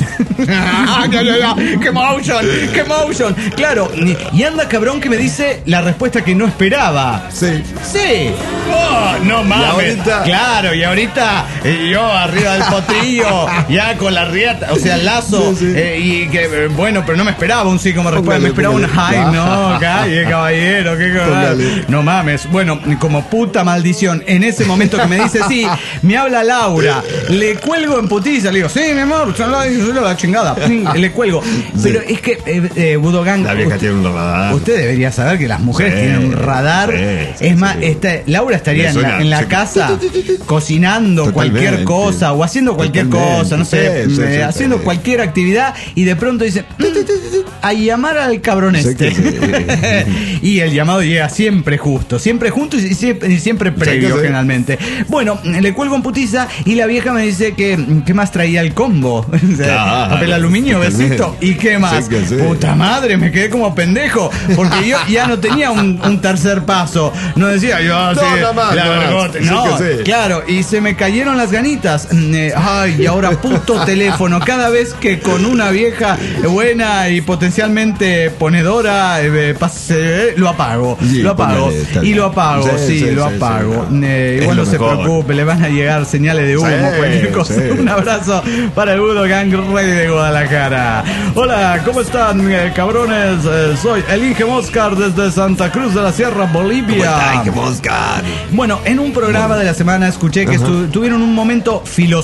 Speaker 2: Ya, ya, ya. ¡Qué motion! ¡Qué motion! Claro, y anda cabrón que me dice la respuesta que no esperaba.
Speaker 1: Sí.
Speaker 2: Sí. Oh, no mames.
Speaker 1: ahorita-
Speaker 2: Claro, y ahorita eh, yo arriba del potrillo, ya con la riata, o sea, el lazo.
Speaker 1: Sí, sí.
Speaker 2: eh, y que, eh, bueno, pero no me esperaba un sí como respuesta.
Speaker 1: Póngale,
Speaker 2: Me esperaba un
Speaker 1: póngale.
Speaker 2: ay, no, calle, caballero, qué cosa.
Speaker 1: Póngale.
Speaker 2: No mames. Bueno, como puta maldición, en ese momento que me dice sí, me habla Laura. Le cuelgo en putiza, le digo, sí, mi amor, son la, son la chingada. Le cuelgo. Pero es que, eh, eh, Budo Gang,
Speaker 4: La vieja
Speaker 2: usted-
Speaker 4: tiene un radar.
Speaker 2: Usted debería saber que las mujeres
Speaker 4: Sí,
Speaker 2: tienen un radar.
Speaker 4: sí, sí,
Speaker 2: es más,
Speaker 4: sí.
Speaker 2: esta- Laura estaría
Speaker 4: Le
Speaker 2: en la,
Speaker 4: suena,
Speaker 2: en la
Speaker 4: sí.
Speaker 2: casa cocinando
Speaker 4: Totalmente.
Speaker 2: cualquier cosa o haciendo cualquier
Speaker 4: Totalmente.
Speaker 2: cosa, no sé,
Speaker 4: Sí, sí,
Speaker 2: eh,
Speaker 4: sí,
Speaker 2: haciendo
Speaker 4: sí.
Speaker 2: cualquier actividad y de pronto dice, "Mm, a llamar al cabrón este. Sí, sí. Y el llamado llega siempre justo, siempre junto y siempre, y siempre previo, sí, generalmente. Bueno, le cuelgo en putiza y la vieja me dice que ¿qué más traía el combo? Claro, papel aluminio, besito. ¿Y qué más? Sí, sí. Puta madre, me quedé como pendejo. Porque yo ya no tenía un, un tercer paso. No decía yo así. No, no, más, la no, más. no sí sí. Claro, y se me cayeron las ganitas. Eh, ay, y ahora puto teléfono. Cada vez que con una vieja buena y potencialmente ponedora eh, pase, lo apago. Sí, lo apago. Ponele, y lo apago, sí, sí, sí lo sí, apago. Sí, eh, igual no se preocupe, le van a llegar señales de humo, sí, cualquier cosa. Sí. Un abrazo para el Budo Gang Rey de Guadalajara. Hola, ¿cómo están, eh, cabrones? Eh, soy el Inge Moscar desde Santa Cruz de la Sierra, Bolivia.
Speaker 3: ¿Cómo está, Inge Moscar?
Speaker 2: Bueno, en un programa bueno. de la semana escuché que estu- tuvieron un momento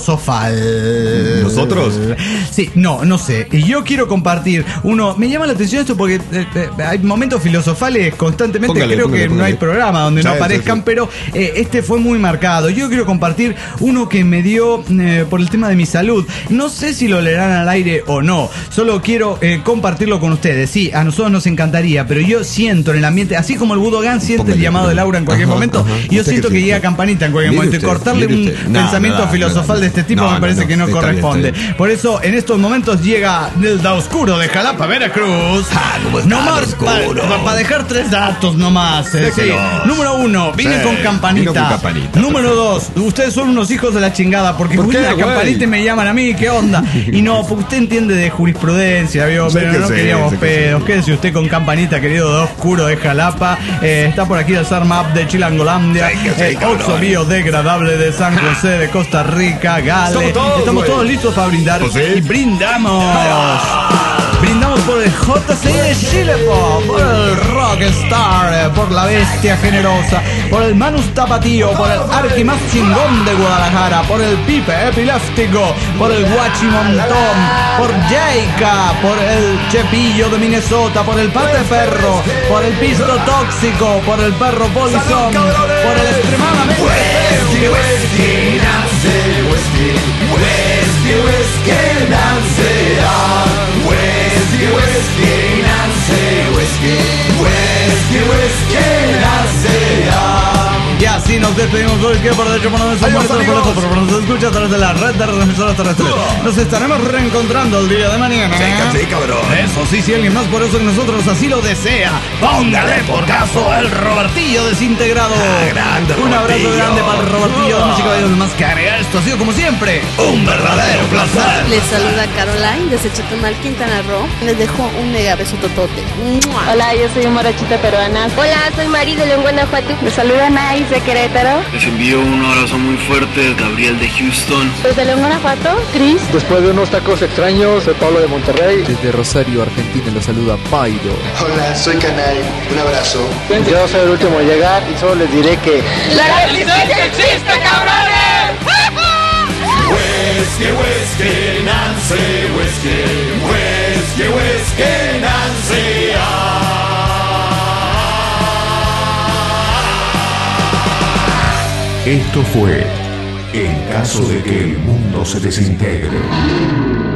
Speaker 2: filosofal.
Speaker 4: ¿Nosotros?
Speaker 2: Sí, no, no sé. Y yo quiero compartir uno. Me llama la atención esto porque eh, eh, hay momentos filosofales constantemente. Póngale, creo póngale, que póngale. No hay programa donde sí, no aparezcan, sí, sí. pero eh, este fue muy marcado. Yo quiero compartir uno que me dio eh, por el tema de mi salud. No sé si lo leerán al aire o no. Solo quiero eh, compartirlo con ustedes. Sí, a nosotros nos encantaría, pero yo siento en el ambiente, así como el Budo Gang siente Póngale, el llamado de Laura en cualquier ajá, momento, ajá. yo siento que, que llega Campanita en cualquier momento. Usted, y cortarle un no, pensamiento no, no, filosofal no, no, de este tipo no, me parece no, no, que no corresponde. Bien, bien. Por eso, en estos momentos llega del Da Oscuro de Jalapa, Veracruz.
Speaker 3: Ah, ¿cómo está,
Speaker 2: nomás para pa dejar tres datos nomás. Eh, sí. Número uno, vine sí, con Campanita. Con campanita Número dos, ustedes son unos hijos de la chingada porque ¿Por qué, la Campanita y me llaman a mí, ¿qué onda? Y no, porque usted entiende de jurisprudencia, ¿vio? Pero no sé, queríamos pedos. Quédese usted con Campanita, querido Da Oscuro de Jalapa. Eh, está por aquí el Sarmap de Chilangolandia. El Oxo biodegradable de San José de Costa Rica, Gale. Todos, Estamos todos listos para brindar. ¿Sí? Y brindamos. Brindamos por el J C I de Chile, por el Rockstar, por la Bestia Generosa, por el Manus Tapatío, por el Arqui más chingón de Guadalajara, por el Pipe Epiléptico, por el Guachimontón, por Jaica, por el Chepillo de Minnesota, por el Pate Perro, por el Pisto Tóxico, por el Perro Polizón, por el extremadamente
Speaker 3: Whisky, whisky, Nancy, whisky, whisky, whisky, Nancy, ah, whisky, whisky, Nancy, whisky, whisky, whisky, Nancy, ah.
Speaker 2: Y así nos despedimos por izquierda, por derecho, por donde se muere, por lejos, pero nos escucha a través de la red de transmisoras terrestres. Nos estaremos reencontrando el día de mañana.
Speaker 3: Sí, sí, cabrón.
Speaker 2: Eso sí, si alguien más, por eso que nosotros así lo desea. Póngale por caso el Robertillo desintegrado.
Speaker 3: Ah, grande,
Speaker 2: un abrazo grande para el Robertillo. Damas y caballeros, más que agregar, esto ha sido como siempre
Speaker 3: un verdadero placer.
Speaker 5: Les saluda Caroline desde Chetumal, Quintana Roo. Les dejo un mega beso totote.
Speaker 6: Hola, yo soy Morachita Peruana.
Speaker 7: Hola, soy Mari de León, Guanajuato.
Speaker 6: Les saluda Nais de Querétaro.
Speaker 8: Les envío un abrazo muy fuerte, Gabriel de Houston.
Speaker 6: Desde León, Guanajuato, Cris.
Speaker 9: Después de unos tacos extraños, soy Pablo de Monterrey.
Speaker 10: Desde Rosario, Argentina, los saluda Pairo.
Speaker 11: Hola, soy Canal, un abrazo.
Speaker 9: Yo soy el último en llegar y solo les diré que
Speaker 12: ¡la resistencia existe, cabrones!
Speaker 3: Whiskey, whiskey, Nancy, whiskey, whiskey, whiskey, Nancy, ah.
Speaker 1: Esto fue En caso de que el mundo se desintegre.